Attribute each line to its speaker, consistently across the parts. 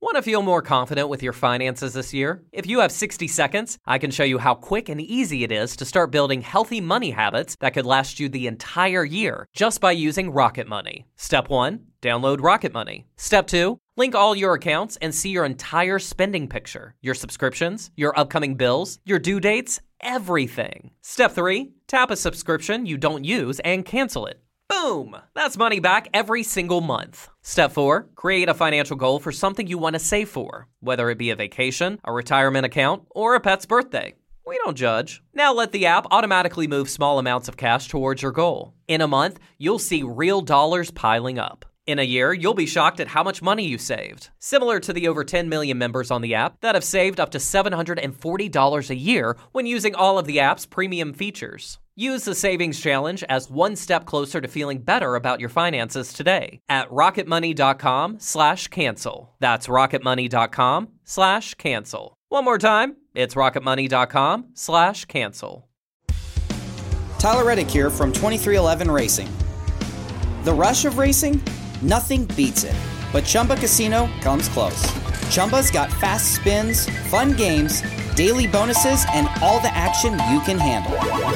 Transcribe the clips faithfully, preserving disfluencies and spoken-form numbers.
Speaker 1: Want to feel more confident with your finances this year? If you have sixty seconds, I can show you how quick and easy it is to start building healthy money habits that could last you the entire year just by using Rocket Money. Step one, download Rocket Money. Step two, link all your accounts and see your entire spending picture, your subscriptions, your upcoming bills, your due dates, everything. Step three, tap a subscription you don't use and cancel it. Boom! That's money back every single month. Step four, create a financial goal for something you want to save for, whether it be a vacation, a retirement account, or a pet's birthday. We don't judge. Now let the app automatically move small amounts of cash towards your goal. In a month, you'll see real dollars piling up. In a year, you'll be shocked at how much money you saved. Similar to the over ten million members on the app that have saved up to seven hundred forty dollars a year when using all of the app's premium features. Use the Savings Challenge as one step closer to feeling better about your finances today at rocketmoney.com slash cancel. That's rocketmoney.com slash cancel. One more time, it's rocketmoney.com slash cancel.
Speaker 2: Tyler Reddick here from twenty-three eleven Racing. The rush of racing? Nothing beats it. But Chumba Casino comes close. Chumba's got fast spins, fun games, daily bonuses, and all the action you can handle.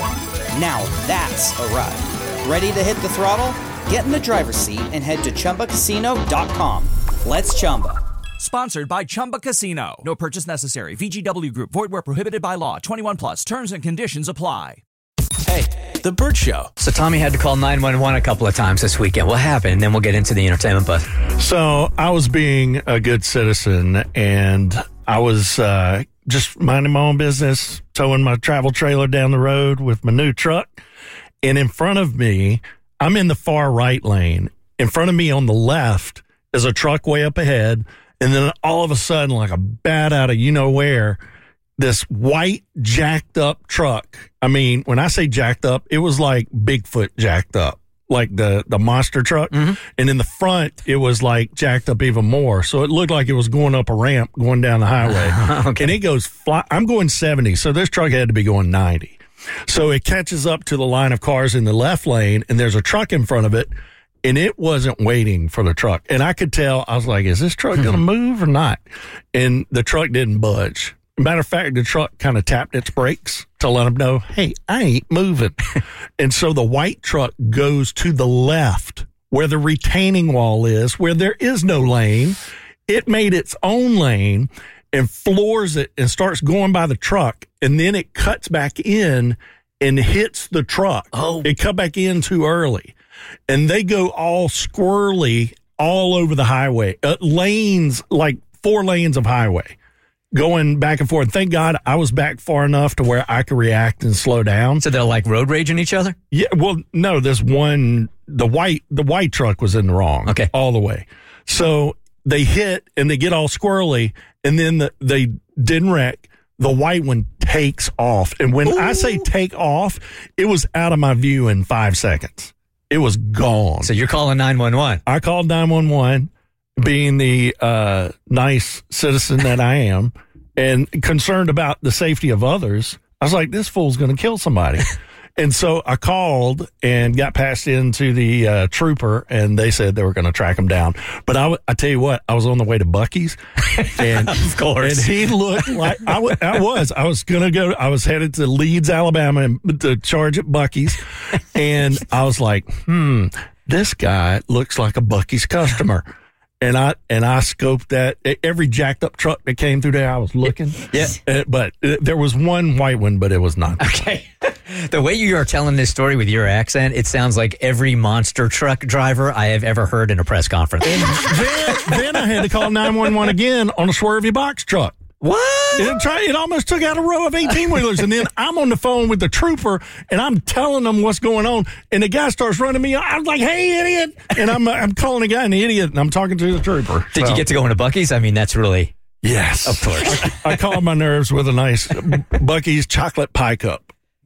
Speaker 2: Now that's a ride. Ready to hit the throttle? Get in the driver's seat and head to Chumba Casino dot com. Let's Chumba.
Speaker 3: Sponsored by Chumba Casino. No purchase necessary. V G W Group. Void where prohibited by law. twenty-one plus. Terms and conditions apply.
Speaker 4: Hey, The Burt Show.
Speaker 5: So Tommy had to call nine one one a couple of times this weekend. What happened? And then we'll get into the entertainment buzz.
Speaker 6: So I was being a good citizen, and I was uh, just minding my own business, towing my travel trailer down the road with my new truck. And in front of me, I'm in the far right lane. In front of me on the left is a truck way up ahead. And then all of a sudden, like a bat out of you-know-where, this white jacked up truck. I mean, when I say jacked up, it was like Bigfoot jacked up, like the, the monster truck. Mm-hmm. And in the front, it was like jacked up even more. So it looked like it was going up a ramp going down the highway. Okay. And it goes fly. I'm going seventy. So this truck had to be going ninety. So it catches up to the line of cars in the left lane, and there's a truck in front of it. And it wasn't waiting for the truck. And I could tell, I was like, is this truck going to move or not? And the truck didn't budge. Matter of fact, the truck kind of tapped its brakes to let them know, hey, I ain't moving. And so the white truck goes to the left where the retaining wall is, where there is no lane. It made its own lane and floors it and starts going by the truck. And then it cuts back in and hits the truck. Oh, it cut back in too early. And they go all squirrely all over the highway. Uh, lanes, like four lanes of highway, going back and forth. Thank God I was back far enough to where I could react and slow down.
Speaker 5: So they're like road raging each other?
Speaker 6: Yeah, well, no, this one, the white the white truck was in the wrong.
Speaker 5: Okay.
Speaker 6: All the way. So they hit and they get all squirrely, and then the, they didn't wreck. The white one takes off. And when Ooh. I say take off, it was out of my view in five seconds. It was gone.
Speaker 5: So you're calling nine one one.
Speaker 6: I called nine one one, being the uh, nice citizen that I am, and concerned about the safety of others. I was like, this fool's going to kill somebody. And so I called and got passed into the uh, trooper, and they said they were going to track him down. But I, w- I tell you what, I was on the way to Buc-ee's, and
Speaker 5: of course,
Speaker 6: and he looked like I, w- I was. I was going to go. I was headed to Leeds, Alabama, and to charge at Buc-ee's, and I was like, hmm, this guy looks like a Buc-ee's customer. And I and I scoped that every jacked up truck that came through there. I was looking,
Speaker 5: yeah.
Speaker 6: Uh, but uh, there was one white one, but it was not.
Speaker 5: Okay. The way you are telling this story with your accent, it sounds like every monster truck driver I have ever heard in a press conference.
Speaker 6: And then, then I had to call nine one one again on a swervy box truck.
Speaker 5: What?
Speaker 6: It, tried, it almost took out a row of eighteen-wheelers. And then I'm on the phone with the trooper, and I'm telling them what's going on. And the guy starts running me. I'm like, hey, idiot. And I'm I'm calling the guy an idiot, and I'm talking to the trooper.
Speaker 5: Did so. you get to go into Buc-ee's? I mean, that's really...
Speaker 6: Yes.
Speaker 5: Of course.
Speaker 6: I, I calmed my nerves with a nice Buc-ee's chocolate pie cup.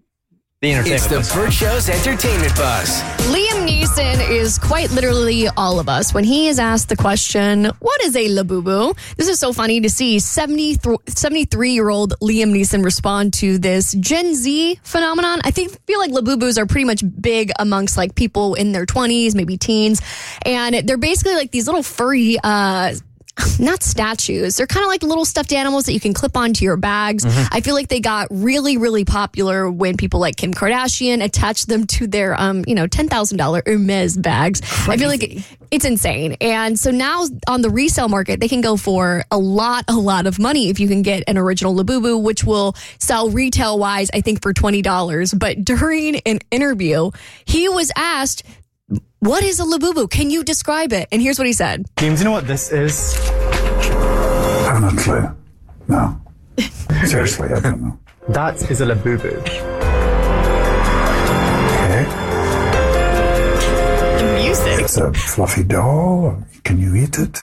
Speaker 5: The
Speaker 4: It's the Burt Show's entertainment buzz.
Speaker 7: Liam Neeson is quite literally all of us when he is asked the question, what is a labubu? This is so funny to see seventy-three-year-old Liam Neeson respond to this Gen Z phenomenon. I think feel like labubus are pretty much big amongst like people in their twenties, maybe teens. And they're basically like these little furry uh not statues. They're kind of like little stuffed animals that you can clip onto your bags. Mm-hmm. I feel like they got really, really popular when people like Kim Kardashian attached them to their, um, you know, ten thousand dollars Hermes bags. Crazy. I feel like it, it's insane. And so now on the resale market, they can go for a lot, a lot of money if you can get an original Labubu, which will sell retail wise, I think, for twenty dollars. But during an interview, he was asked, what is a Labubu? Can you describe it? And here's what he said.
Speaker 8: James, you know what this is?
Speaker 9: I have no clue. No. Seriously, I don't know.
Speaker 8: That is a Labubu.
Speaker 9: Okay.
Speaker 7: The music.
Speaker 9: It's a fluffy doll. Can you eat it?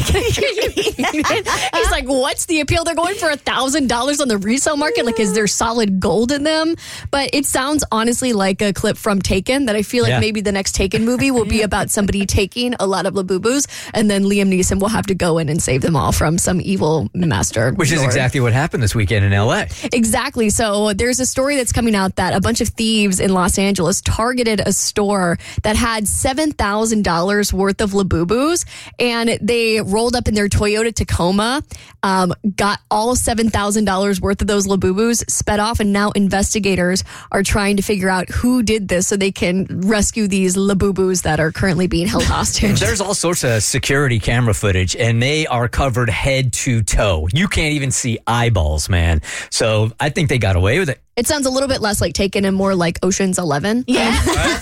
Speaker 7: He's like, what's the appeal? They're going for a thousand dollars on the resale market. Like, is there solid gold in them? But it sounds honestly like a clip from Taken that I feel like yeah. maybe the next Taken movie will be about somebody taking a lot of Labubus, and then Liam Neeson will have to go in and save them all from some evil master.
Speaker 5: Which
Speaker 7: lord.
Speaker 5: is exactly what happened this weekend in L A.
Speaker 7: Exactly. So there's a story that's coming out that a bunch of thieves in Los Angeles targeted a store that had seven thousand dollars worth of Labubus. And they rolled up in their Toyota Tacoma, um, got all seven thousand dollars worth of those Labubus, sped off, and now investigators are trying to figure out who did this so they can rescue these Labubus that are currently being held hostage.
Speaker 5: There's all sorts of security camera footage, and they are covered head to toe. You can't even see eyeballs, man. So I think they got away with it.
Speaker 7: It sounds a little bit less like Taken and more like Ocean's Eleven.
Speaker 10: Yeah.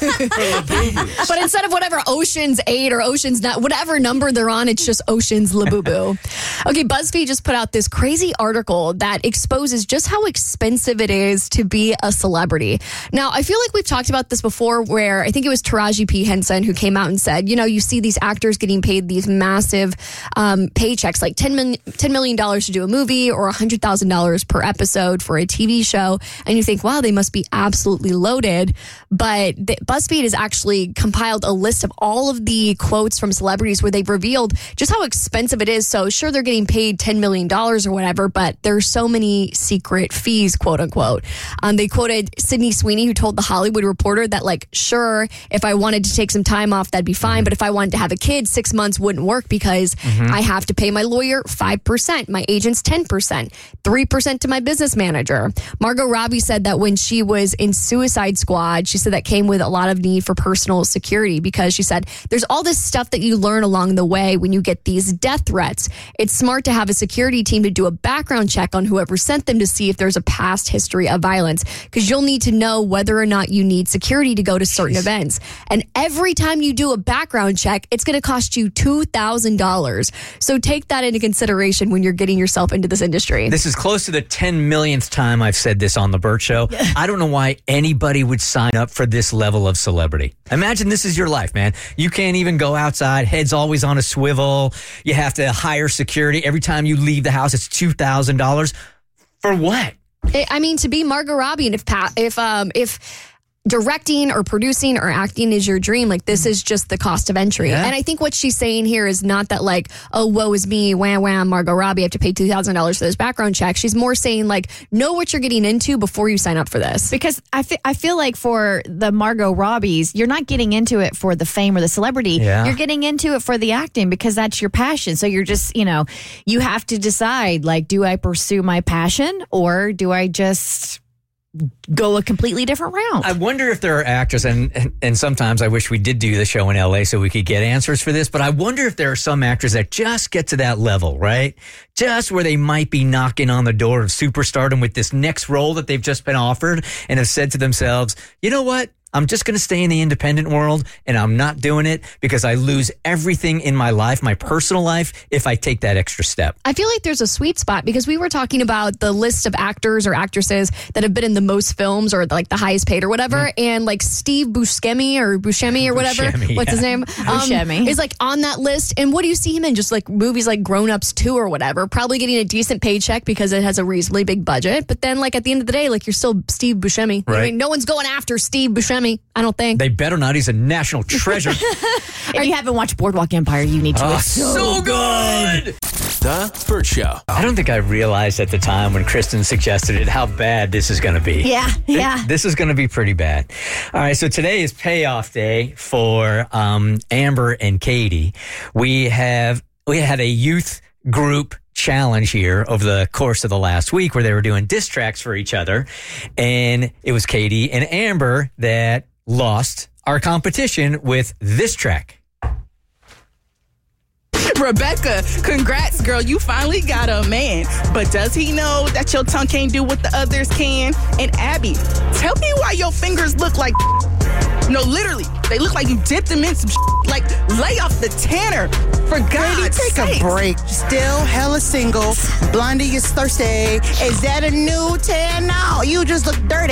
Speaker 7: But instead of whatever Ocean's eight or Ocean's nine, whatever number they're on, it's just Ocean's Labubu. Okay, BuzzFeed just put out this crazy article that exposes just how expensive it is to be a celebrity. Now, I feel like we've talked about this before where I think it was Taraji P. Henson who came out and said, you know, you see these actors getting paid these massive um, paychecks, like ten million dollars to do a movie or one hundred thousand dollars per episode for a T V show. And you think, wow, they must be absolutely loaded. But the, BuzzFeed has actually compiled a list of all of the quotes from celebrities where they've revealed just how expensive it is. So sure, they're getting paid ten million dollars or whatever, but there's so many secret fees, quote unquote. Um, they quoted Sydney Sweeney, who told The Hollywood Reporter that, like, sure, if I wanted to take some time off, that'd be fine. But if I wanted to have a kid, six months wouldn't work because mm-hmm. I have to pay my lawyer five percent, my agent's ten percent, three percent to my business manager. Margot Robbie said that when she was in Suicide Squad, she said that came with a lot of need for personal security because she said there's all this stuff that you learn along the way when you get these death threats. It's smart to have a security team to do a background check on whoever sent them to see if there's a past history of violence, because you'll need to know whether or not you need security to go to certain Jeez. events. And every time you do a background check, it's going to cost you two thousand dollars. So take that into consideration when you're getting yourself into this industry.
Speaker 5: This is close to the ten millionth time I've said this on the Burt Show. I don't know why anybody would sign up for this level of celebrity. Imagine this is your life, man. You can't even go outside. Head's always on a swivel. You have to hire security. Every time you leave the house, it's two thousand dollars. For what?
Speaker 7: I mean, to be Margot Robbie, and if if um if directing or producing or acting is your dream, like, this is just the cost of entry. Yeah. And I think what she's saying here is not that, like, oh, woe is me, wham, wham, Margot Robbie, I have to pay two thousand dollars for this background check. She's more saying, like, know what you're getting into before you sign up for this.
Speaker 10: Because I, fe- I feel like for the Margot Robbies, you're not getting into it for the fame or the celebrity.
Speaker 5: Yeah.
Speaker 10: You're getting into it for the acting because that's your passion. So you're just, you know, you have to decide, like, do I pursue my passion or do I just go a completely different route?
Speaker 5: I wonder if there are actors, and, and and sometimes I wish we did do the show in L A so we could get answers for this, but I wonder if there are some actors that just get to that level, right? Just where they might be knocking on the door of superstardom with this next role that they've just been offered and have said to themselves, you know what? I'm just going to stay in the independent world, and I'm not doing it because I lose everything in my life, my personal life, if I take that extra step.
Speaker 7: I feel like there's a sweet spot because we were talking about the list of actors or actresses that have been in the most films or like the highest paid or whatever. Mm. And like Steve Buscemi or Buscemi or whatever,
Speaker 5: Buscemi,
Speaker 7: what's
Speaker 5: yeah.
Speaker 7: his name?
Speaker 10: Buscemi.
Speaker 7: Um, is like on that list. And what do you see him in? Just like movies like Grown Ups two or whatever, probably getting a decent paycheck because it has a reasonably big budget. But then like at the end of the day, like you're still Steve Buscemi.
Speaker 5: Right.
Speaker 7: I mean, no one's going after Steve Buscemi, I don't think.
Speaker 5: They better not. He's a national treasure.
Speaker 10: If you haven't watched Boardwalk Empire, you need to.
Speaker 5: Oh,
Speaker 10: it's so,
Speaker 5: so good.
Speaker 4: The Burt Show.
Speaker 5: I don't think I realized at the time when Kristen suggested it how bad this is going to be.
Speaker 10: Yeah, yeah.
Speaker 5: This is going to be pretty bad. All right, so today is payoff day for um, Amber and Katie. We have we had a youth group challenge here over the course of the last week where they were doing diss tracks for each other. And it was Katie and Amber that lost our competition with this track.
Speaker 11: Rebecca, congrats, girl. You finally got a man. But does he know that your tongue can't do what the others can? And Abby, tell me why your fingers look like... No, literally, they look like you dipped them in some like, lay off the tanner. For God's
Speaker 12: take
Speaker 11: sake.
Speaker 12: a break. Still hella single. Blondie is thirsty. Is that a new tan? No, you just look dirty.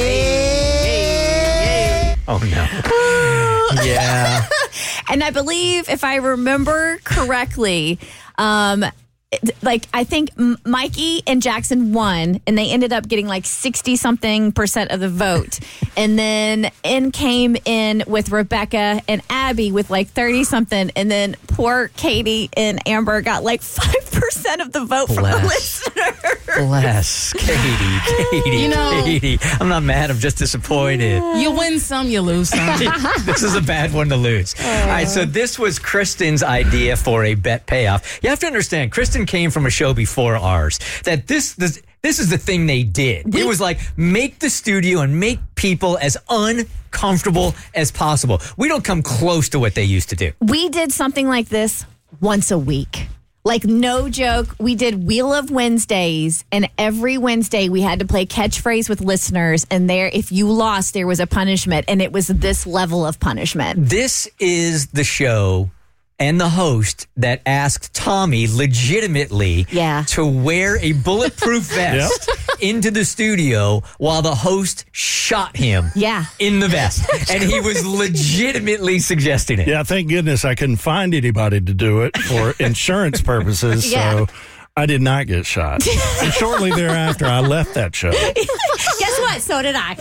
Speaker 5: Oh, no. Yeah.
Speaker 10: And I believe, if I remember correctly, um, like I think M- Mikey and Jackson won, and they ended up getting like sixty something percent of the vote. And then in came in with Rebecca and Abby with like thirty something, and then poor Katie and Amber got like five percent of the vote from
Speaker 5: Bless.
Speaker 10: the listeners.
Speaker 5: Bless Katie, Katie,
Speaker 11: You know-
Speaker 5: Katie. I'm not mad. I'm just disappointed.
Speaker 11: You win some, you lose some.
Speaker 5: This is a bad one to lose. All right, so this was Kristen's idea for a bet payoff. You have to understand, Kristen came from a show before ours. That this this, this is the thing they did. It was like make the studio and make people as uncomfortable as possible. We don't come close to what they used to do.
Speaker 10: We did something like this once a week. Like, no joke, we did Wheel of Wednesdays, and every Wednesday we had to play catchphrase with listeners, and there, if you lost, there was a punishment, and it was this level of punishment.
Speaker 5: This is the show and the host that asked Tommy legitimately
Speaker 10: Yeah.
Speaker 5: to wear a bulletproof vest into the studio while the host shot him
Speaker 10: Yeah.
Speaker 5: in the vest. And he was legitimately suggesting it.
Speaker 6: Yeah, thank goodness I couldn't find anybody to do it for insurance purposes.
Speaker 10: Yeah.
Speaker 6: So I did not get shot. And shortly thereafter, I left that show.
Speaker 10: Guess what? So did I.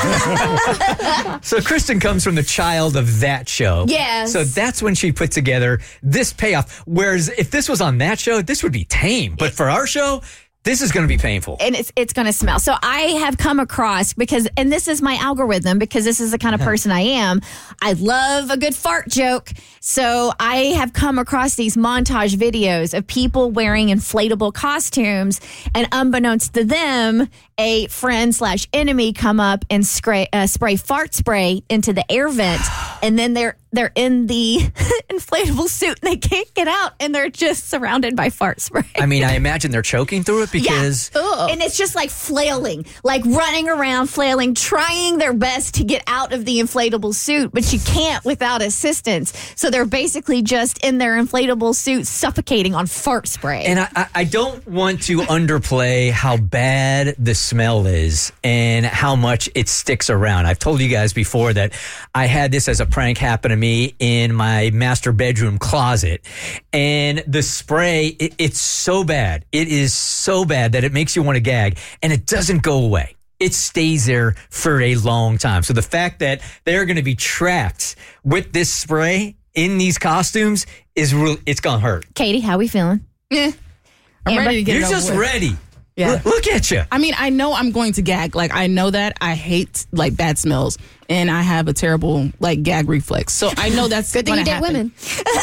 Speaker 5: So Kristen comes from the child of that show.
Speaker 10: Yes.
Speaker 5: So that's when she put together this payoff. Whereas if this was on that show, this would be tame. But for our show, this is going to be painful.
Speaker 10: And it's it's going to smell. So I have come across, because, and this is my algorithm, because this is the kind of person I am. I love a good fart joke. So I have come across these montage videos of people wearing inflatable costumes, and unbeknownst to them, a friend slash enemy come up and spray, uh, spray fart spray into the air vent, and then they're they're in the inflatable suit and they can't get out, and they're just surrounded by fart spray.
Speaker 5: I mean, I imagine they're choking through it because...
Speaker 10: Yeah. And it's just like flailing, like running around, flailing, trying their best to get out of the inflatable suit, but you can't without assistance. So they're basically just in their inflatable suit suffocating on fart spray.
Speaker 5: And I, I- I don't want to underplay how bad the smell is and how much it sticks around. I've told you guys before that I had this as a prank happen to me in my master bedroom closet. And the spray, it, it's so bad. It is so bad that it makes you want to gag, and it doesn't go away. It stays there for a long time. So the fact that they're going to be trapped with this spray in these costumes is real. It's going to hurt.
Speaker 10: Katie, how we feeling?
Speaker 11: Yeah. I'm
Speaker 10: Amber,
Speaker 11: ready to get
Speaker 5: You're
Speaker 11: it over
Speaker 5: just
Speaker 11: with.
Speaker 5: ready.
Speaker 11: Yeah.
Speaker 5: Look, look at you.
Speaker 11: I mean, I know I'm going to gag. Like, I know that. I hate, like, bad smells. And I have a terrible, like, gag reflex. So I know that's
Speaker 7: Good thing you
Speaker 11: gonna
Speaker 7: date
Speaker 11: happen.
Speaker 7: women.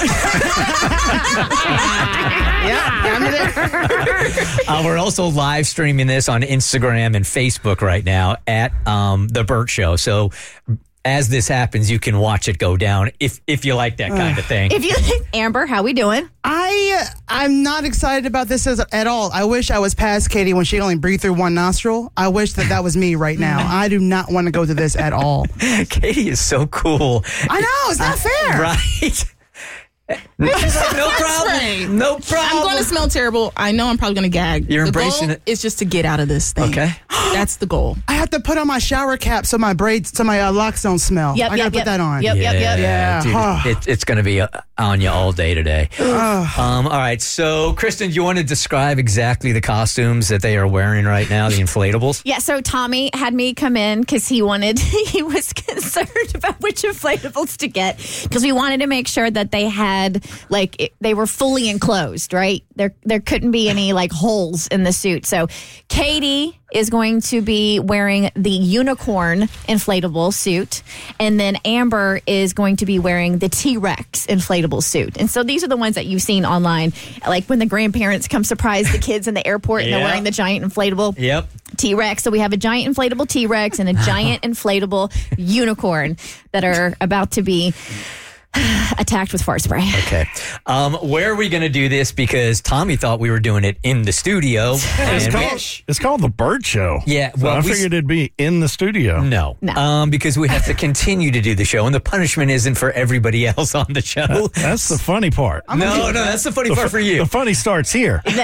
Speaker 5: Uh, we're also live streaming this on Instagram and Facebook right now at um, The Burt Show. So as this happens, you can watch it go down if if you like that kind of thing.
Speaker 10: If you, Amber, how we doing?
Speaker 12: I I'm not excited about this as, at all. I wish I was past Katie when she only breathed through one nostril. I wish that that was me right now. I do not want to go through this at all.
Speaker 5: Katie is so cool.
Speaker 12: I know, it's not fair.
Speaker 5: Right? No problem. No problem.
Speaker 11: I'm going to smell terrible. I know I'm probably going to gag.
Speaker 5: You're
Speaker 11: the
Speaker 5: embracing
Speaker 11: goal
Speaker 5: it.
Speaker 11: is just to get out of this thing.
Speaker 5: Okay.
Speaker 11: That's the goal.
Speaker 12: I have to put on my shower cap so my braids, so my uh, locks don't smell.
Speaker 10: Yep,
Speaker 12: I gotta
Speaker 10: yep,
Speaker 12: put
Speaker 10: yep.
Speaker 12: that on.
Speaker 10: Yep, yep, yep.
Speaker 12: Yeah.
Speaker 5: dude,
Speaker 12: Huh.
Speaker 5: it, it's going to be uh, on you all day today. um, all right. So, Kristen, do you want to describe exactly the costumes that they are wearing right now, the inflatables?
Speaker 10: Yeah, so Tommy had me come in because he wanted, he was concerned about which inflatables to get, because we wanted to make sure that they had, like, it, they were fully enclosed, right? There there couldn't be any, like, holes in the suit. So Katie is going to be wearing the unicorn inflatable suit, and then Amber is going to be wearing the T-Rex inflatable suit. And so these are the ones that you've seen online, like when the grandparents come surprise the kids in the airport and
Speaker 5: Yep.
Speaker 10: they're wearing the giant inflatable
Speaker 5: Yep.
Speaker 10: T-Rex. So we have a giant inflatable T-Rex and a giant inflatable unicorn that are about to be attacked with fart spray.
Speaker 5: Okay. Um, where are we going to do this? Because Tommy thought we were doing it in the studio.
Speaker 6: It's
Speaker 5: and we-
Speaker 6: called, it's called The Burt Show.
Speaker 5: Yeah,
Speaker 6: So
Speaker 5: well,
Speaker 6: I
Speaker 5: we-
Speaker 6: figured it'd be in the studio.
Speaker 5: No.
Speaker 10: No.
Speaker 5: Um, because we have to continue to do the show, and the punishment isn't for everybody else on the show.
Speaker 6: That's the funny part.
Speaker 5: no, no, that's the funny
Speaker 6: The,
Speaker 5: part
Speaker 6: fu-
Speaker 5: for you.
Speaker 6: the funny starts here.
Speaker 10: The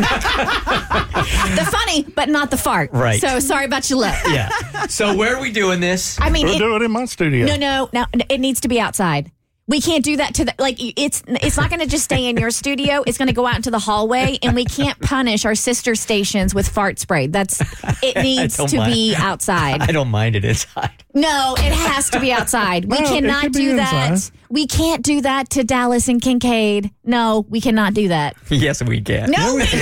Speaker 10: funny, but not the fart.
Speaker 5: Right.
Speaker 10: So sorry about your lip.
Speaker 5: Yeah. So where are we doing this?
Speaker 10: I mean,
Speaker 6: We'll
Speaker 10: it,
Speaker 6: do it in my studio.
Speaker 10: no, no, no. It needs to be outside. We can't do that to the like. It's it's not going to just stay in your studio. It's going to go out into the hallway, and we can't punish our sister stations with fart spray. That's it needs
Speaker 5: don't
Speaker 10: to
Speaker 5: mind.
Speaker 10: be outside.
Speaker 5: I don't mind it inside.
Speaker 10: No, it has to be outside. We
Speaker 6: No, it
Speaker 10: cannot
Speaker 6: could be
Speaker 10: do that.
Speaker 6: inside.
Speaker 10: We can't do that to Dallas and Kincaid. No, we cannot do that.
Speaker 5: Yes, we can.
Speaker 10: No, we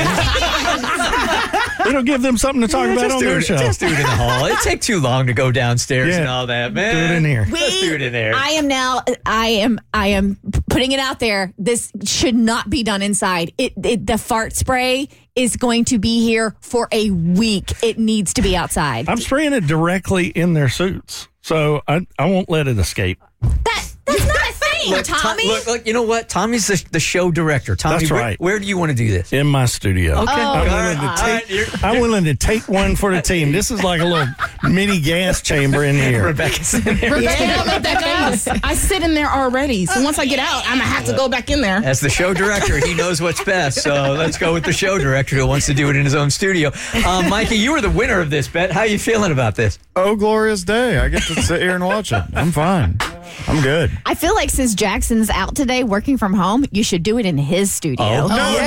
Speaker 6: It'll give them something to talk
Speaker 5: Yeah,
Speaker 6: about
Speaker 5: just
Speaker 6: on
Speaker 5: do
Speaker 6: their
Speaker 5: it,
Speaker 6: show.
Speaker 5: Just do it in the hall. It'd take too long to go downstairs
Speaker 6: Yeah.
Speaker 5: and all that, man.
Speaker 6: Do it in here.
Speaker 5: Let's do it in there.
Speaker 10: I am now. I am. I am putting it out there. This should not be done inside. It, it. The fart spray is going to be here for a week. It needs to be outside.
Speaker 6: I'm spraying it directly in their suits, so I, I won't let it escape.
Speaker 10: That that's not a thing,
Speaker 5: Look, Tom-
Speaker 10: Tommy.
Speaker 5: look, look, you know what? Tommy's the, the show director. Tommy,
Speaker 6: That's
Speaker 5: where,
Speaker 6: right.
Speaker 5: where do you want to do this?
Speaker 6: In my studio.
Speaker 5: Okay.
Speaker 10: Oh,
Speaker 6: I'm,
Speaker 5: All
Speaker 6: willing
Speaker 5: right.
Speaker 6: to
Speaker 5: All right.
Speaker 6: take,
Speaker 5: You're-
Speaker 6: I'm willing to take one for the team. This is like a little mini gas chamber in here.
Speaker 5: Rebecca's in there.
Speaker 11: Rebecca, don't make that face. I sit in there already. So once I get out, I'm going to have to go back in there.
Speaker 5: As the show director, he knows what's best. So let's go with the show director who wants to do it in his own studio. Um, Mikey, you were the winner of this bet. How are you feeling about this?
Speaker 13: Oh, glorious day. I get to sit here and watch it. I'm fine. I'm good.
Speaker 10: I feel like since Jackson's out today working from home, you should do it in his studio.
Speaker 5: Oh.
Speaker 13: No, no, no, no, no, no,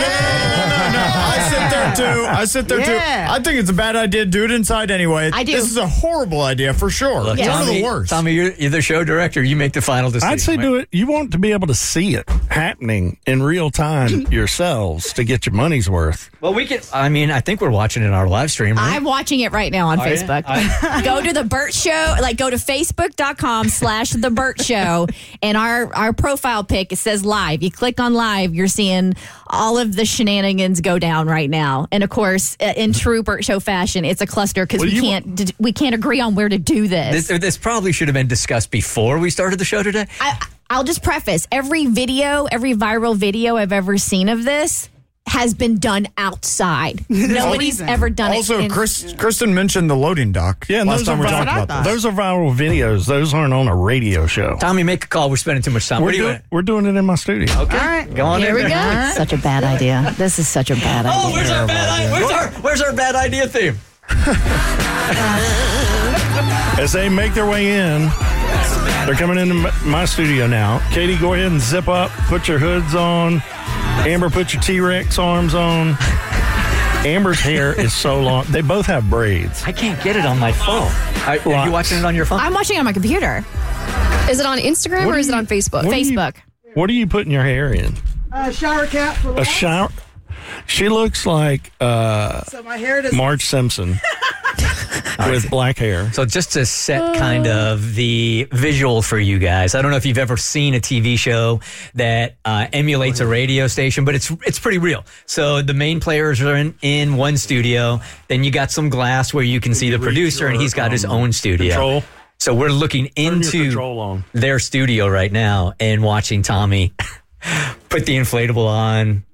Speaker 13: no. I sit there too. I sit there
Speaker 12: Yeah.
Speaker 13: too. I think it's a bad idea to do it inside anyway.
Speaker 10: I do.
Speaker 13: This is a horrible idea for sure.
Speaker 5: Look,
Speaker 13: It's one of
Speaker 5: Tommy,
Speaker 13: the worst.
Speaker 5: Tommy, you're, you're the show director. You make the final decision.
Speaker 6: I'd say do it. You want to be able to see it happening in real time yourselves to get your money's worth.
Speaker 5: Well, we can. I mean, I think we're watching it in our live stream. Right?
Speaker 10: I'm watching it right now on
Speaker 5: Are you?
Speaker 10: Facebook.
Speaker 5: I-
Speaker 10: Go to the Burt Show, like go to facebook.com slash the Burt Show, and our, our profile pic, it says live. You click on live, you're seeing all of the shenanigans go down right now. And of course, uh, in true Burt Show fashion, it's a cluster because
Speaker 6: Well,
Speaker 10: we
Speaker 6: you-
Speaker 10: can't d- we can't agree on where to do this.
Speaker 5: This, this probably should have been discussed before we started the show today.
Speaker 10: I, I'll just preface every video, every viral video I've ever seen of this has been done outside. Nobody's
Speaker 12: reason.
Speaker 10: ever done
Speaker 13: Also,
Speaker 10: it. in-
Speaker 13: Chris, Kristen mentioned the loading dock.
Speaker 6: Yeah, and
Speaker 13: last
Speaker 6: those
Speaker 13: time
Speaker 6: are,
Speaker 13: we
Speaker 6: vi-
Speaker 13: talked about this.
Speaker 6: those are viral videos. Those aren't on a radio show.
Speaker 5: Tommy, make a call. We're spending too much time.
Speaker 6: We're,
Speaker 5: what do you
Speaker 6: doing,
Speaker 5: want?
Speaker 6: we're doing it in my studio.
Speaker 5: Okay.
Speaker 12: All right.
Speaker 5: Go on
Speaker 10: Here
Speaker 5: in
Speaker 10: we go.
Speaker 5: there.
Speaker 10: Such a bad idea. This is such a bad idea.
Speaker 5: Oh, where's our bad idea? Where's our Where's our bad idea theme?
Speaker 6: As they make their way in, they're coming into my- my studio now. Katie, go ahead and zip up. Put your hoods on. Amber, put your T-Rex arms on. Amber's hair is so long. They both have braids.
Speaker 5: I can't get it on my phone. Are, are you watching it on your phone?
Speaker 10: I'm watching it on my computer.
Speaker 7: Is it on Instagram
Speaker 6: What
Speaker 7: or
Speaker 6: do
Speaker 7: is it
Speaker 6: you-
Speaker 7: on Facebook?
Speaker 6: what do you-
Speaker 10: Facebook.
Speaker 6: What are you putting your hair in?
Speaker 12: Uh, shower cap for
Speaker 6: A shower? She looks like uh,
Speaker 12: So my hair does.
Speaker 6: Marge Simpson with black hair.
Speaker 5: So just to set kind of the visual for you guys, I don't know if you've ever seen a T V show that uh, emulates a radio station, but it's it's pretty real. So the main players are in, in one studio. Then you got some glass where you can see the producer, and he's got his own studio.
Speaker 6: Control.
Speaker 5: So we're looking
Speaker 6: Turn your
Speaker 5: into
Speaker 6: control on.
Speaker 5: their studio right now and watching Tommy put the inflatable on.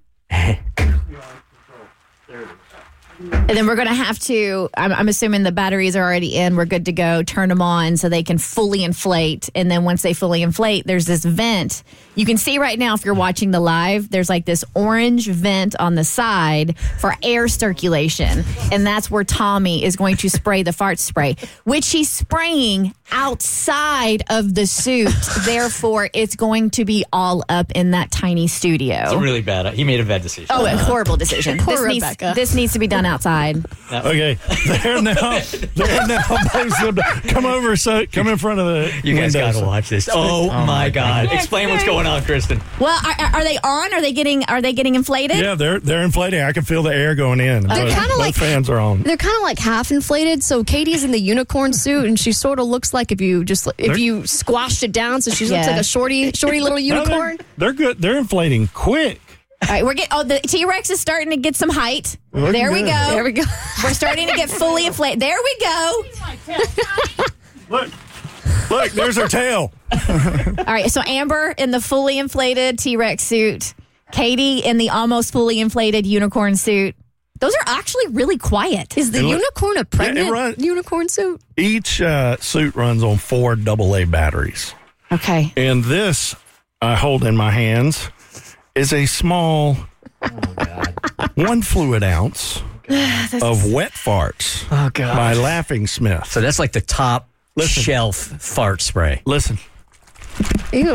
Speaker 10: And then we're going to have to, I'm, I'm assuming the batteries are already in. We're good to go. Turn them on so they can fully inflate. And then once they fully inflate, there's this vent. You can see right now, if you're watching the live, there's like this orange vent on the side for air circulation. And that's where Tommy is going to spray the fart spray, which he's spraying outside of the suit. Therefore, it's going to be all up in that tiny studio.
Speaker 5: It's really bad. He made a bad decision.
Speaker 10: Oh, a horrible decision.
Speaker 7: Poor
Speaker 10: this, needs,
Speaker 7: Rebecca.
Speaker 10: this needs to be done outside.
Speaker 6: Okay, they're now they're now posted. Come over, so come in front of the.
Speaker 5: You guys
Speaker 6: window.
Speaker 5: got to watch this. Oh,
Speaker 6: Oh,
Speaker 5: my
Speaker 6: my
Speaker 5: God!
Speaker 6: God.
Speaker 5: Explain what's going on, Kristen.
Speaker 10: Well, are, are they on? Are they getting? Are they getting inflated?
Speaker 6: Yeah, they're they're inflating. I can feel the air going in.
Speaker 7: They're
Speaker 6: Both-
Speaker 7: kinda
Speaker 6: both
Speaker 7: like-
Speaker 6: fans are on.
Speaker 7: They're kind of like half inflated. So Katie's in the unicorn suit, and she sort of looks like if you just if
Speaker 6: They're-
Speaker 7: you squashed it down, so she looks
Speaker 10: Yeah.
Speaker 7: like a shorty, shorty little
Speaker 6: No, they're-
Speaker 7: unicorn.
Speaker 6: They're good. They're inflating quick.
Speaker 10: All right, we're getting. Oh, the T Rex is starting to get some height.
Speaker 6: Looking
Speaker 10: There we
Speaker 6: good.
Speaker 10: go.
Speaker 7: There we go.
Speaker 10: We're starting to get fully inflated. There we go.
Speaker 6: Look, look. There's her tail.
Speaker 10: All right, so Amber in the fully inflated T Rex suit, Katie in the almost fully inflated unicorn suit. Those are actually really quiet.
Speaker 7: Is the
Speaker 6: It look-
Speaker 7: unicorn a pregnant
Speaker 6: Yeah, it run-
Speaker 7: unicorn suit?
Speaker 6: Each uh, suit runs on four double A batteries,
Speaker 10: Okay.
Speaker 6: and this I hold in my hands is a small one fluid ounce of wet farts
Speaker 5: Oh God!
Speaker 6: by Laughing Smith.
Speaker 5: So that's like the top
Speaker 6: Listen.
Speaker 5: shelf fart spray.
Speaker 6: Listen,
Speaker 7: Ew.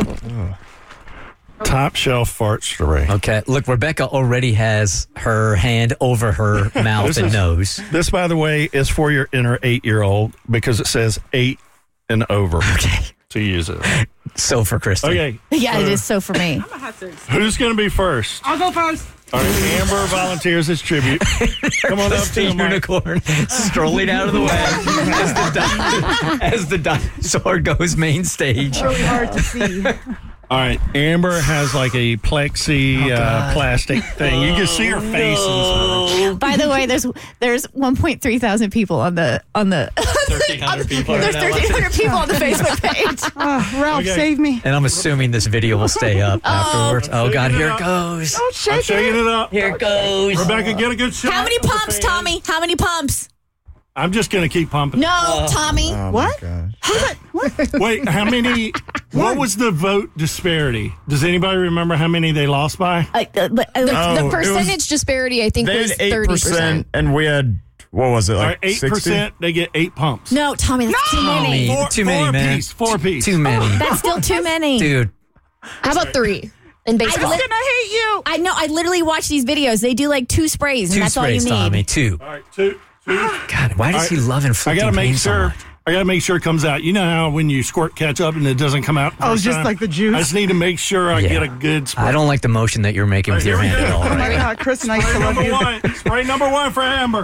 Speaker 6: top shelf fart spray.
Speaker 5: Okay, look, Rebecca already has her hand over her mouth
Speaker 6: This
Speaker 5: and
Speaker 6: is-
Speaker 5: nose.
Speaker 6: This, by the way, is for your inner eight-year-old because it says eight and over.
Speaker 5: Okay.
Speaker 6: To use it.
Speaker 5: So for Kristen.
Speaker 6: Okay.
Speaker 10: Yeah, it is so for me.
Speaker 6: Who's going to be first?
Speaker 11: I'll go first.
Speaker 6: All right, Amber volunteers as tribute. Come on up
Speaker 5: Just
Speaker 6: to
Speaker 5: the
Speaker 6: the mic.
Speaker 5: unicorn strolling out of the way as the, di- as the dinosaur goes main stage.
Speaker 11: Really hard to see.
Speaker 6: All right, Amber has like a plexi uh, plastic thing. You can see her face. inside.
Speaker 10: By the way, there's there's one point three thousand people on the on the
Speaker 5: thirteen hundred people.
Speaker 10: there's thirteen hundred people on the Facebook page.
Speaker 12: Oh, Ralph,
Speaker 6: Okay.
Speaker 12: save me.
Speaker 5: And I'm assuming this video will stay up afterwards. Oh, God, here it goes.
Speaker 12: Don't
Speaker 6: I'm
Speaker 12: shake
Speaker 6: shaking
Speaker 12: it.
Speaker 6: it up.
Speaker 5: Here it goes.
Speaker 6: Rebecca, get a good shot.
Speaker 10: How many
Speaker 6: of the
Speaker 10: pumps,
Speaker 6: fans.
Speaker 10: Tommy? How many pumps?
Speaker 6: I'm just going to keep pumping.
Speaker 10: No, Tommy.
Speaker 13: Oh,
Speaker 12: What?
Speaker 13: my gosh.
Speaker 6: Wait, how many? What was the vote disparity? Does anybody remember how many they lost by?
Speaker 10: Uh, uh, but, uh,
Speaker 7: The,
Speaker 13: Oh,
Speaker 7: the
Speaker 13: it was-
Speaker 7: percentage disparity, I think,
Speaker 13: They
Speaker 7: was
Speaker 13: had eight
Speaker 7: thirty
Speaker 13: percent,
Speaker 7: percent.
Speaker 13: and we had, what was it,
Speaker 6: All
Speaker 13: like
Speaker 6: right, eight
Speaker 13: sixty?
Speaker 6: percent. They get eight pumps.
Speaker 10: no, Tommy, that's too many.
Speaker 5: Tommy.
Speaker 6: Four,
Speaker 5: Too many,
Speaker 6: four
Speaker 5: man.
Speaker 6: Piece, four piece.
Speaker 5: Too many.
Speaker 10: That's still too many.
Speaker 5: Dude,
Speaker 7: How about three in
Speaker 10: I,
Speaker 7: baseball?
Speaker 10: li-
Speaker 11: I hate you.
Speaker 10: I know. I literally watch these videos. They do like two sprays, and
Speaker 5: two
Speaker 10: that's
Speaker 5: sprays,
Speaker 10: all you need.
Speaker 5: Tommy. Two.
Speaker 6: All right, two, two.
Speaker 5: God, why does
Speaker 6: All
Speaker 5: he
Speaker 6: right,
Speaker 5: love
Speaker 6: I
Speaker 5: inflicting
Speaker 6: got to
Speaker 5: pain
Speaker 6: make
Speaker 5: so
Speaker 6: sure.
Speaker 5: much?
Speaker 6: I got to make sure it comes out. You know how when you squirt ketchup and it doesn't come out?
Speaker 12: Oh,
Speaker 6: first
Speaker 12: just
Speaker 6: time?
Speaker 12: like the juice?
Speaker 6: I just need to make sure I
Speaker 5: Yeah.
Speaker 6: get a good spray.
Speaker 5: I don't like the motion that you're making with
Speaker 6: All
Speaker 5: your
Speaker 6: right,
Speaker 5: hand
Speaker 6: here
Speaker 5: at
Speaker 6: we
Speaker 5: all.
Speaker 6: go.
Speaker 12: Oh
Speaker 5: Right?
Speaker 12: my God, Chris and I used to
Speaker 6: Spray
Speaker 12: love
Speaker 6: number
Speaker 12: you.
Speaker 6: one. Spray number one for Amber.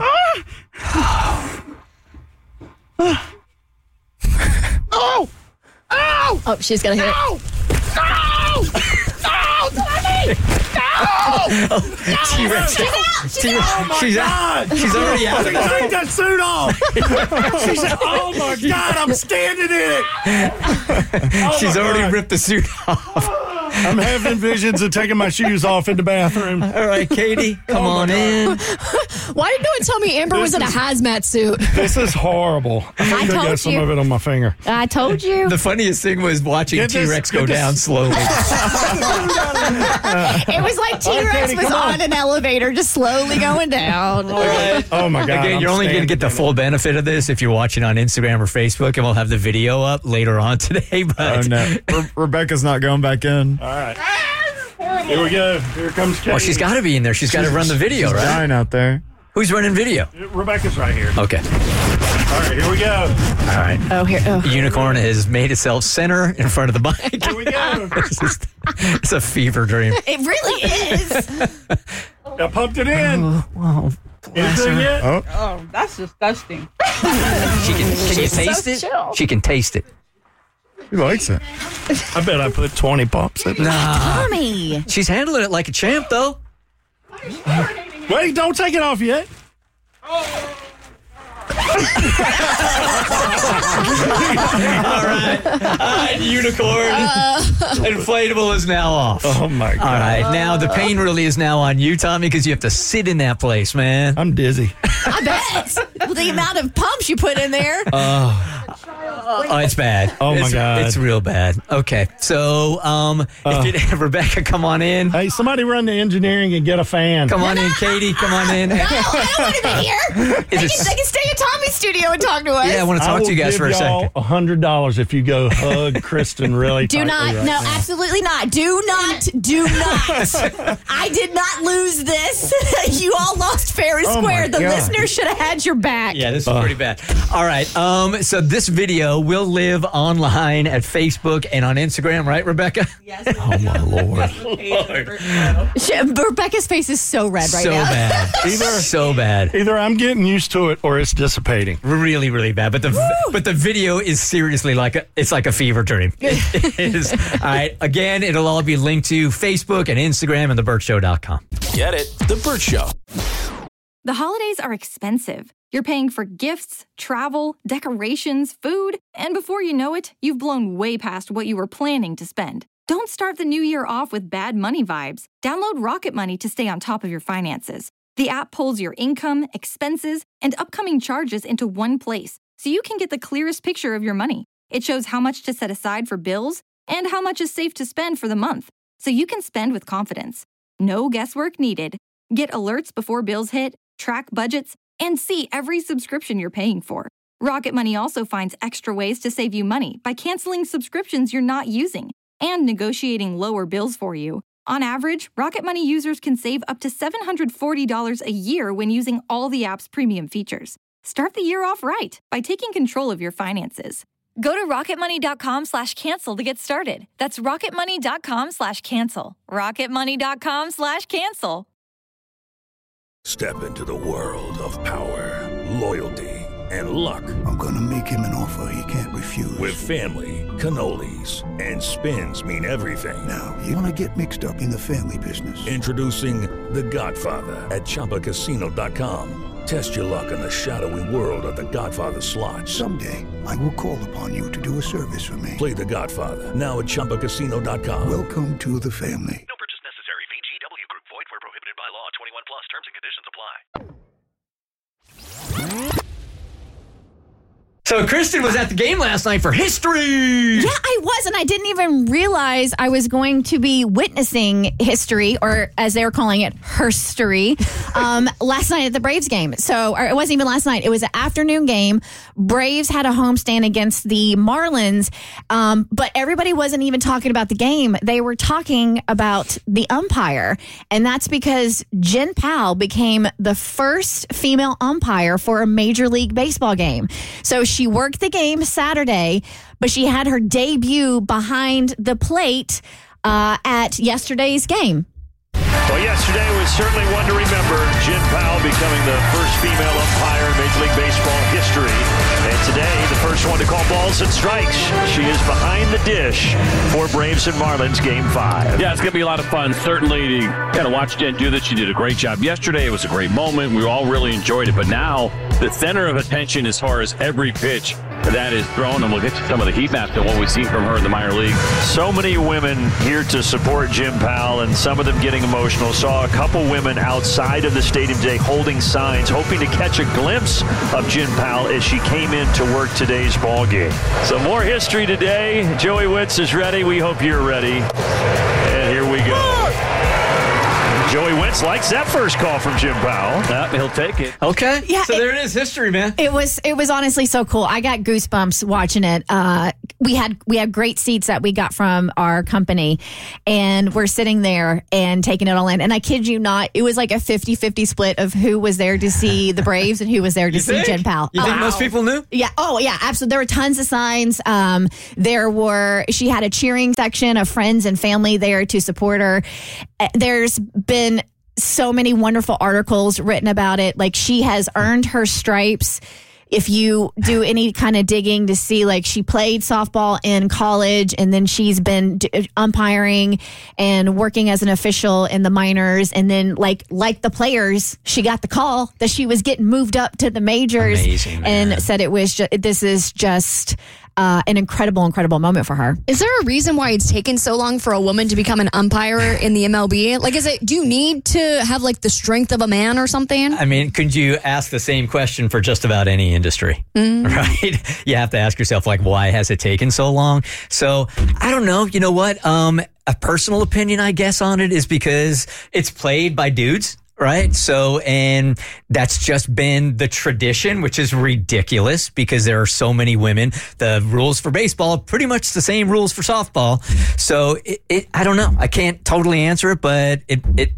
Speaker 12: Oh! Oh!
Speaker 7: Oh, she's gonna hit it.
Speaker 12: No! No! No! Tommy! No!
Speaker 5: T-Rex. T-Rex. She's out. She's already out.
Speaker 6: Take that suit off. She said, "Oh my God, I'm standing in it." Oh
Speaker 5: She's
Speaker 6: my
Speaker 5: already
Speaker 6: God.
Speaker 5: ripped the suit off.
Speaker 6: I'm having visions of taking my shoes off in the bathroom.
Speaker 5: All right, Katie, come on in.
Speaker 7: Why did no one tell me Amber was in a hazmat suit?
Speaker 6: This is horrible. I think I
Speaker 10: told
Speaker 6: got some
Speaker 10: you.
Speaker 6: of it on my finger.
Speaker 10: I told you.
Speaker 5: The funniest thing was watching
Speaker 6: Get this-
Speaker 5: T-Rex
Speaker 6: get
Speaker 5: go
Speaker 6: this-
Speaker 5: down slowly.
Speaker 10: It was like T Rex
Speaker 6: Katie,
Speaker 10: was
Speaker 6: come on.
Speaker 10: on an elevator, just slowly going down.
Speaker 6: Oh my God!
Speaker 5: Again,
Speaker 6: I'm
Speaker 5: you're only going to
Speaker 6: standing
Speaker 5: get the
Speaker 6: in
Speaker 5: full benefit of this if you're watching on Instagram or Facebook, and we'll have the video up later on today.
Speaker 13: Oh,
Speaker 5: But
Speaker 13: no. Re- Rebecca's not going back in.
Speaker 6: it. All right. Here we go. Here comes Katie.
Speaker 5: well, she's got to be in there. She's got to run the video,
Speaker 13: She's
Speaker 5: right?
Speaker 13: dying out there.
Speaker 5: Who's running video?
Speaker 6: Rebecca's right here.
Speaker 5: Okay.
Speaker 6: All right, here we go.
Speaker 5: All right.
Speaker 10: Oh, here. Oh.
Speaker 5: Unicorn has made itself center in front of the mic.
Speaker 6: Here we go.
Speaker 5: It's, just- it's a fever dream.
Speaker 10: It really is.
Speaker 6: I pumped it in.
Speaker 5: Well,
Speaker 6: Anything yet?
Speaker 13: Oh,
Speaker 11: Oh, that's disgusting.
Speaker 5: she can. Can you
Speaker 7: She's so
Speaker 5: taste it?
Speaker 7: chill.
Speaker 5: She can taste it.
Speaker 13: he likes it.
Speaker 6: I bet I put twenty pumps in.
Speaker 5: Nah.
Speaker 10: Tommy.
Speaker 5: She's handling it like a champ, though.
Speaker 6: Wait, don't take it off yet.
Speaker 5: All right. All right, unicorn. Inflatable is now off.
Speaker 6: Oh my God!
Speaker 5: All right. Now, the pain really is now on you, Tommy, because you have to sit in that place, man.
Speaker 6: I'm dizzy.
Speaker 10: I bet. With the amount of pumps you put in there.
Speaker 5: Oh, it's bad.
Speaker 6: Oh, my
Speaker 5: It's-
Speaker 6: God.
Speaker 5: It's real bad. Okay. So, um,
Speaker 6: Uh.
Speaker 5: if you, Rebecca, come on in.
Speaker 6: Hey, somebody run the engineering and get a fan.
Speaker 5: Come on in, Katie. Come on in.
Speaker 10: No, I don't want to be here. They can,
Speaker 5: Is it-
Speaker 10: they can stay in Tommy's studio and talk to us.
Speaker 5: Yeah, I want to
Speaker 6: I
Speaker 5: talk
Speaker 6: will
Speaker 5: to you guys
Speaker 6: give
Speaker 5: for a
Speaker 6: y'all
Speaker 5: second.
Speaker 6: a hundred dollars if you go hug Kristen really
Speaker 10: Do
Speaker 6: tightly
Speaker 10: not.
Speaker 6: right
Speaker 10: no,
Speaker 6: now.
Speaker 10: absolutely not. Do not. Do not. I did not lose this. You all lost fair and
Speaker 13: Oh,
Speaker 10: square.
Speaker 13: my
Speaker 10: The
Speaker 13: God.
Speaker 10: listener should have had your back.
Speaker 5: Yeah, this is pretty bad. All right. Um, so this video will live online at Facebook and on Instagram, right, Rebecca?
Speaker 11: Yes.
Speaker 6: Oh, my Lord.
Speaker 10: She, Rebecca's face is so red right
Speaker 5: so
Speaker 10: now.
Speaker 5: bad.
Speaker 6: Either-
Speaker 5: so bad.
Speaker 6: Either I'm getting used to it or it's dissipating.
Speaker 5: Really, really bad. But the but the video is seriously like a, it's like a fever dream. It is. All right. Again, it'll all be linked to Facebook and Instagram and the burt show dot com.
Speaker 4: Get it? The Burt Show.
Speaker 14: The holidays are expensive. You're paying for gifts, travel, decorations, food, and before you know it, you've blown way past what you were planning to spend. Don't start the new year off with bad money vibes. Download Rocket Money to stay on top of your finances. The app pulls your income, expenses, and upcoming charges into one place, so you can get the clearest picture of your money. It shows how much to set aside for bills and how much is safe to spend for the month, so you can spend with confidence. No guesswork needed. Get alerts before bills hit, track budgets, and see every subscription you're paying for. Rocket Money also finds extra ways to save you money by canceling subscriptions you're not using and negotiating lower bills for you. On average, Rocket Money users can save up to seven hundred forty dollars a year when using all the app's premium features. Start the year off right by taking control of your finances. Go to rocketmoney.com slash cancel to get started. That's rocketmoney.com slash cancel. rocketmoney.com slash cancel.
Speaker 15: Step into the world of power, loyalty, and luck.
Speaker 9: I'm gonna make him an offer he can't refuse.
Speaker 15: With family, cannolis, and spins mean everything.
Speaker 9: Now, you wanna get mixed up in the family business.
Speaker 15: Introducing The Godfather at Chumba Casino dot com. Test your luck in the shadowy world of The Godfather slot.
Speaker 9: Someday, I will call upon you to do a service for me.
Speaker 15: Play The Godfather now at Chumba Casino dot com.
Speaker 9: Welcome to the family.
Speaker 16: No purchase necessary. V G W Group. Void where prohibited by law. twenty-one plus. Terms and conditions apply.
Speaker 5: So Kristen was at the game last night for history.
Speaker 10: Yeah, I was, and I didn't even realize I was going to be witnessing history, or as they were calling it, herstory, um, last night at the Braves game. So, or it wasn't even last night. It was an afternoon game. Braves had a homestand against the Marlins, um, but everybody wasn't even talking about the game. They were talking about the umpire, and that's because Jen Powell became the first female umpire for a Major League Baseball game. So she She worked the game Saturday, but she had her debut behind the plate uh, at yesterday's game.
Speaker 17: Well, yesterday was certainly one to remember. Jen Powell becoming the first female umpire in Major League Baseball history. And today, the first one to call balls and strikes. She is behind the dish for Braves and Marlins Game five.
Speaker 18: Yeah, it's going to be a lot of fun. Certainly, to kind of watch Jen do this. She did a great job yesterday. It was a great moment. We all really enjoyed it. But now, the center of attention as far as every pitch that is thrown, and we'll get to some of the heat maps and what we've seen from her in the minor league.
Speaker 17: So many women here to support Jen Powell, and some of them getting emotional. Saw a couple women outside of the stadium today holding signs, hoping to catch a glimpse of Jen Powell as she came in to work today's ball game. So more history today. Joey Wentz is ready. We hope you're ready. And here we go. Joey Wentz likes that first call from Jim Powell.
Speaker 18: Uh, he'll take it.
Speaker 5: Okay.
Speaker 10: Yeah,
Speaker 5: so
Speaker 10: it-
Speaker 5: there it is, history, man.
Speaker 10: It was it was honestly so cool. I got goosebumps watching it. Uh, we had we had great seats that we got from our company, and we're sitting there and taking it all in. And I kid you not, it was like a fifty-fifty split of who was there to see the Braves and who was there to
Speaker 5: You
Speaker 10: see
Speaker 5: think?
Speaker 10: Jen Powell.
Speaker 5: You think
Speaker 10: Oh.
Speaker 5: most people knew?
Speaker 10: Yeah. Oh, yeah. Absolutely. There were tons of signs. Um, there were. She had a cheering section of friends and family there to support her. Uh, There's been so many wonderful articles written about it. Like, she has earned her stripes. If you do any kind of digging to see, like, she played softball in college, and then she's been d- umpiring and working as an official in the minors. And then, like, like the players, she got the call that she was getting moved up to the majors.
Speaker 5: Amazing, man.
Speaker 10: And said it was just, this is just uh, an incredible, incredible moment for her.
Speaker 7: Is there a reason why it's taken so long for a woman to become an umpire in the M L B? Like, is it, do you need to have like the strength of a man or something?
Speaker 5: I mean, could you ask the same question for just about any industry?
Speaker 7: Mm.
Speaker 5: Right? You have to ask yourself, like, why has it taken so long? So I don't know. You know what? Um, a personal opinion, I guess, on it is because it's played by dudes. Right. So, and that's just been the tradition, which is ridiculous because there are so many women. The rules for baseball, pretty much the same rules for softball. So it, it I don't know. I can't totally answer it, but it, it,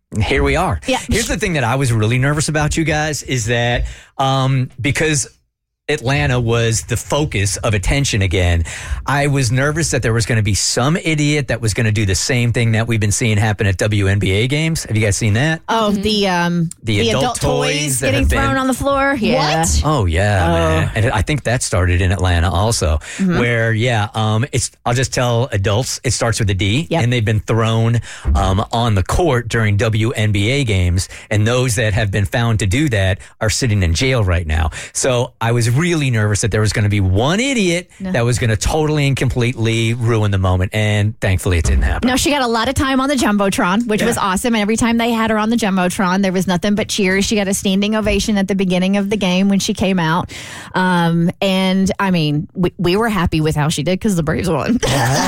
Speaker 5: here we are.
Speaker 10: Yeah.
Speaker 5: Here's the thing that I was really nervous about, you guys, is that um, because Atlanta was the focus of attention again, I was nervous that there was going to be some idiot that was going to do the same thing that we've been seeing happen at W N B A games. Have you guys seen that?
Speaker 10: Oh, mm-hmm. the um,
Speaker 5: the,
Speaker 10: the
Speaker 5: adult,
Speaker 10: adult
Speaker 5: toys,
Speaker 10: toys
Speaker 5: that
Speaker 10: getting
Speaker 5: have
Speaker 10: thrown
Speaker 5: been,
Speaker 10: on the floor. Yeah.
Speaker 7: What?
Speaker 5: Oh yeah,
Speaker 10: Oh.
Speaker 5: man. And I think that started in Atlanta also,
Speaker 10: Mm-hmm.
Speaker 5: where yeah, um, it's. I'll just tell adults it starts with a D,
Speaker 10: Yep.
Speaker 5: and they've been thrown um, on the court during W N B A games, and those that have been found to do that are sitting in jail right now. So I was really nervous that there was going to be one idiot
Speaker 10: No.
Speaker 5: that was going to totally and completely ruin the moment, and thankfully it didn't happen.
Speaker 10: No, she got a lot of time on the Jumbotron, which
Speaker 5: Yeah.
Speaker 10: was awesome. And every time they had her on the Jumbotron, there was nothing but cheers. She got a standing ovation at the beginning of the game when she came out. Um, and I mean, we, we were happy with how she did because the Braves won.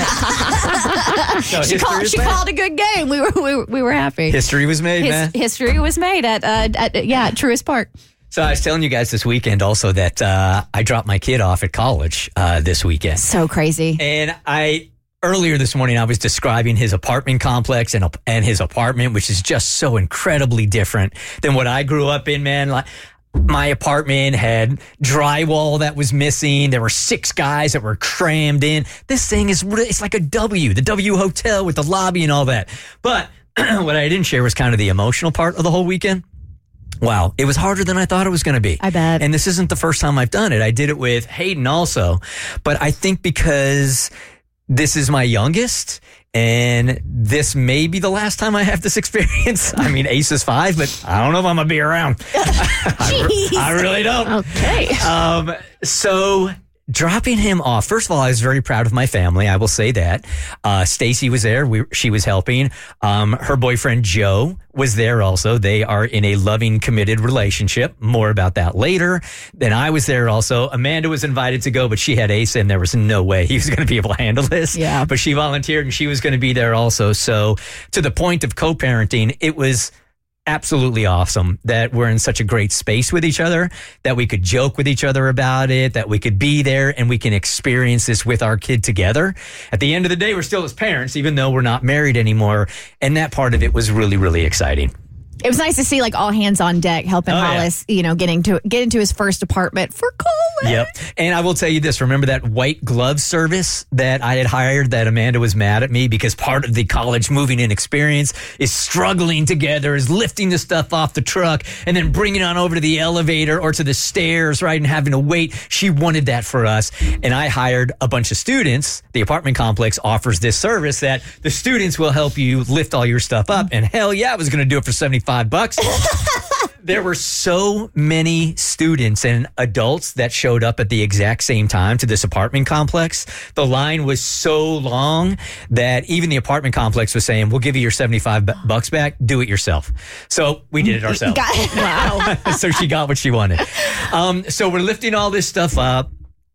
Speaker 5: So
Speaker 10: she
Speaker 5: history
Speaker 10: called,
Speaker 5: is
Speaker 10: she
Speaker 5: made.
Speaker 10: called a good game. We were we, were- we were happy.
Speaker 5: History was made,
Speaker 10: His-
Speaker 5: man.
Speaker 10: history was made at, uh, at yeah at Truist Park.
Speaker 5: So I was telling you guys this weekend also that uh, I dropped my kid off at college uh, this weekend.
Speaker 10: So crazy.
Speaker 5: And I earlier this morning I was describing his apartment complex and and his apartment, which is just so incredibly different than what I grew up in, man. Like my apartment had drywall that was missing. There were six guys that were crammed in. This thing is really, it's like a W, the W Hotel with the lobby and all that. But what I didn't share was kind of the emotional part of the whole weekend. Wow, it was harder than I thought it was going to be.
Speaker 10: I bet.
Speaker 5: And this isn't the first time I've done it. I did it with Hayden also. But I think because this is my youngest and this may be the last time I have this experience. I mean, Ace is five, but I don't know if I'm going to be around. I, I really don't.
Speaker 10: Okay.
Speaker 5: Um, so dropping him off. First of all, I was very proud of my family. I will say that. Uh, Stacy was there. We, she was helping. Um, her boyfriend Joe was there also. They are in a loving, committed relationship. More about that later. Then I was there also. Amanda was invited to go, but she had Ace and there was no way he was going to be able to handle this.
Speaker 10: Yeah.
Speaker 5: But she volunteered and she was going to be there also. So to the point of co-parenting, it was absolutely awesome that we're in such a great space with each other, that we could joke with each other about it, that we could be there and we can experience this with our kid together. At the end of the day, we're still his parents, even though we're not married anymore. And that part of it was really, really exciting.
Speaker 10: It was nice to see like all hands on deck helping
Speaker 5: Oh, yeah.
Speaker 10: Hollis, you know, getting to get into his first apartment for college.
Speaker 5: Yep. And I will tell you this. Remember that white glove service that I had hired that Amanda was mad at me because part of the college moving in experience is struggling together, is lifting the stuff off the truck and then bringing it on over to the elevator or to the stairs, right? And having to wait. She wanted that for us. And I hired a bunch of students. The apartment complex offers this service that the students will help you lift all your stuff up. And hell yeah, I was going to do it for seventy-five bucks. There were so many students and adults that showed up at the exact same time to this apartment complex. The line was so long that even the apartment complex was saying, we'll give you your seventy-five bucks back. Do it yourself. So we did it ourselves.
Speaker 10: Got- wow.
Speaker 5: So she got what she wanted. Um, so we're lifting all this stuff up.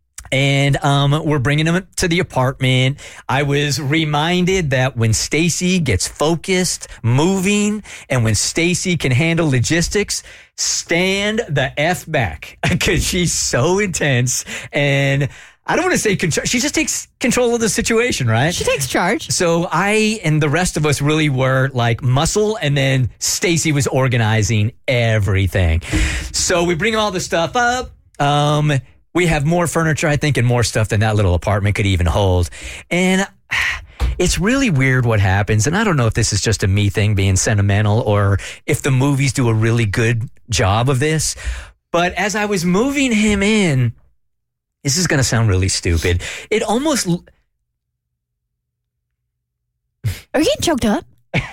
Speaker 5: And um, we're bringing them to the apartment. I was reminded that when Stacy gets focused, moving, and when Stacy can handle logistics, stand the F back because she's so intense. And I don't want to say control. She just takes control of the situation, right?
Speaker 10: She takes charge.
Speaker 5: So I and the rest of us really were like muscle, and then Stacy was organizing everything. So we bring all the stuff up. Um, We have more furniture, I think, and more stuff than that little apartment could even hold. And it's really weird what happens. And I don't know if this is just a me thing being sentimental or if the movies do a really good job of this. But as I was moving him in, this is going to sound really stupid. It almost...
Speaker 10: Are you getting choked up?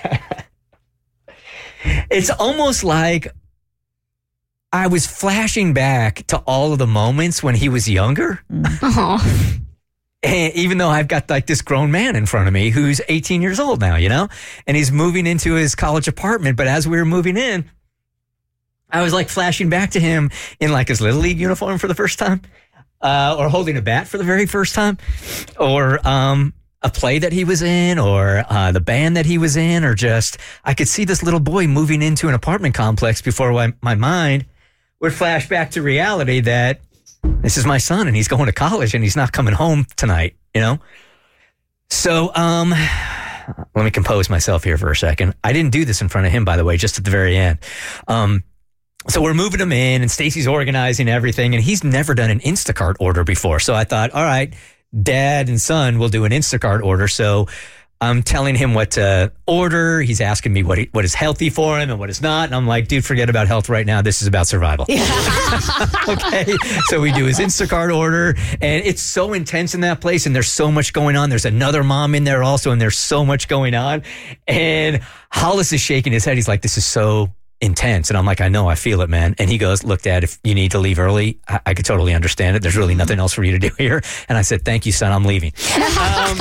Speaker 5: It's almost like I was flashing back to all of the moments when he was younger.
Speaker 7: Oh.
Speaker 5: And even though I've got like this grown man in front of me who's eighteen years old now, you know, and he's moving into his college apartment. But as we were moving in, I was like flashing back to him in like his Little League uniform for the first time, uh, or holding a bat for the very first time, or um, a play that he was in, or uh, the band that he was in, or just I could see this little boy moving into an apartment complex before my, my mind would flash back to reality that this is my son and he's going to college and he's not coming home tonight, you know? So, um, let me compose myself here for a second. I didn't do this in front of him, by the way, just at the very end. Um, so we're moving him in, and Stacy's organizing everything, and he's never done an Instacart order before. So I thought, all right, dad and son will do an Instacart order. So I'm telling him what to order. He's asking me what he, what is healthy for him and what is not. And I'm like, dude, forget about health right now. This is about survival. Yeah. Okay. So we do his Instacart order, and it's so intense in that place. And there's so much going on. There's another mom in there also, and there's so much going on. And Hollis is shaking his head. He's like, this is so intense. And I'm like, I know, I feel it, man. And he goes, look, Dad, if you need to leave early, I, I could totally understand it. There's really nothing else for you to do here. And I said, thank you, son, I'm leaving. um,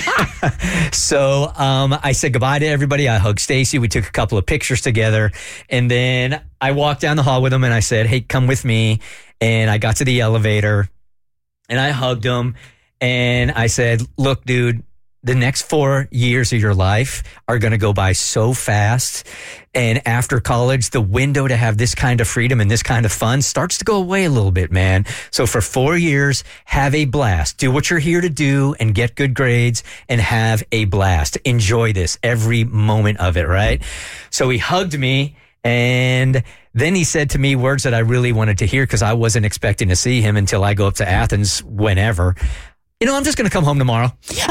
Speaker 5: so um, I said goodbye to everybody. I hugged Stacy. We took a couple of pictures together. And then I walked down the hall with him, and I said, hey, come with me. And I got to the elevator, and I hugged him. And I said, look, dude, the next four years of your life are going to go by so fast. And after college, the window to have this kind of freedom and this kind of fun starts to go away a little bit, man. So for four years, have a blast. Do what you're here to do and get good grades and have a blast. Enjoy this, every moment of it, right? So he hugged me, and then he said to me words that I really wanted to hear because I wasn't expecting to see him until I go up to Athens whenever. You know, I'm just going to come home tomorrow.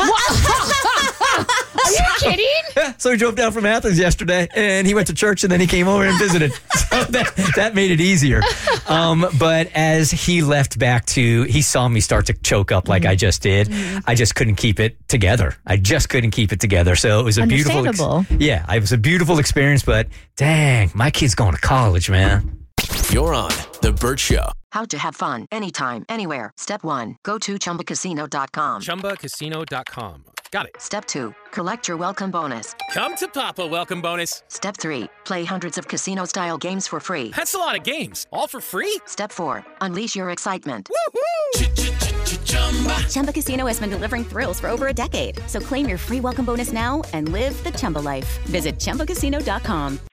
Speaker 7: Are you kidding?
Speaker 5: Yeah, so he drove down from Athens yesterday, and he went to church, and then he came over and visited. So that, that made it easier. Um, but as he left back to, he saw me start to choke up like mm-hmm. I just did. Mm-hmm. I just couldn't keep it together. I just couldn't keep it together. So it was a beautiful, ex- yeah, it was a beautiful experience. But dang, my kid's going to college, man.
Speaker 4: You're on The Bert Show.
Speaker 19: How to have fun anytime, anywhere. Step one, go to Chumba Casino dot com.
Speaker 20: Chumba Casino dot com. Got it.
Speaker 19: Step two, collect your welcome bonus.
Speaker 20: Come to Papa, welcome bonus.
Speaker 19: Step three, play hundreds of casino-style games for free.
Speaker 20: That's a lot of games. All for free?
Speaker 19: Step four, unleash your excitement.
Speaker 21: Chumba Casino has been delivering thrills for over a decade. So claim your free welcome bonus now and live the Chumba life. Visit Chumba Casino dot com.